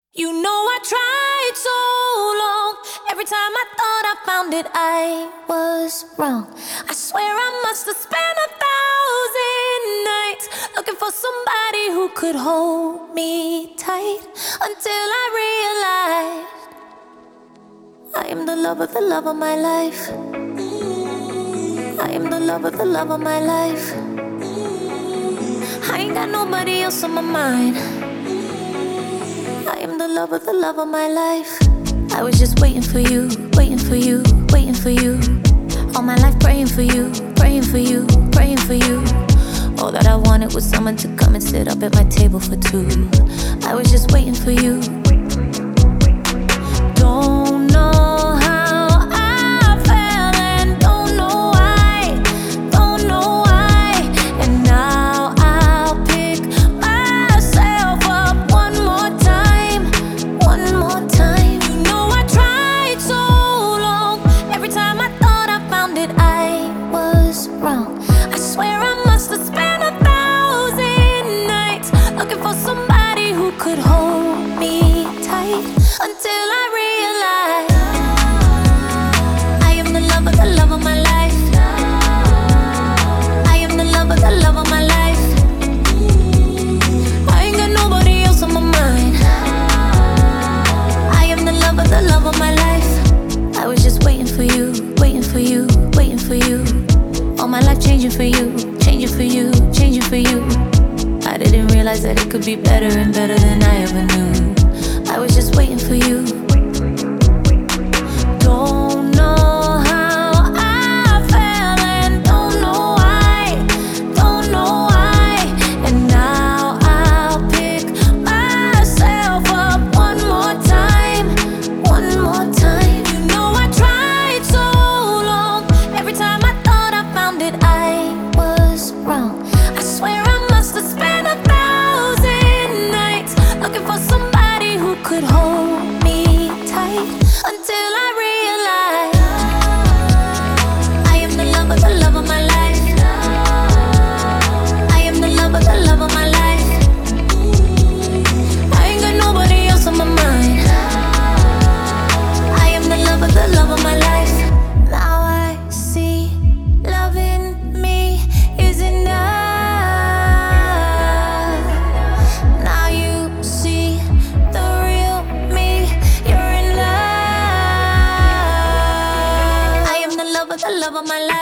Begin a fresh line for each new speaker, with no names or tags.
You know I tried so long. Every time I thought I found it, I was wrong. I swear I must have spent 1,000 nights looking for somebody who could hold me tight, until I realized I am the love of my life. I am the love of my life. I ain't got nobody else on my mind. I am the love of my life. I was just waiting for you, waiting for you, waiting for you. All my life praying for you, praying for you, praying for you. All that I wanted was someone to come and sit up at my table for two. I was just waiting for you. Don't know how I felt and don't know why, don't know why. And now I'll pick myself up one more time, one more time. You know I tried so long. Every time I thought I found it, I was wrong. I swear I must have spent 1,000 nights looking for somebody who could hold me tight, until I realized I am the love of my life. I am the love of my life. I ain't got nobody else on my mind. I am the love of my life. I was just waiting for you, waiting for you, waiting for you. All my life changing for you, changing for you, changing for you. I didn't realize that it could be better and better than I ever knew. I was just waiting for you. Don't know how I felt and don't know why, don't know why. And now I'll pick myself up one more time, one more time. You know I tried so long. Every time I thought I found it, I was wrong. I swear I must have spent 1,000 nights looking for somebody who could hold me tight, until I realized I am the love of my life. I am the love of my life. I ain't got nobody else on my mind. I am the love of my life. Now I see loving me is enough. Now you see the real me, you're in love. I am the love of my life.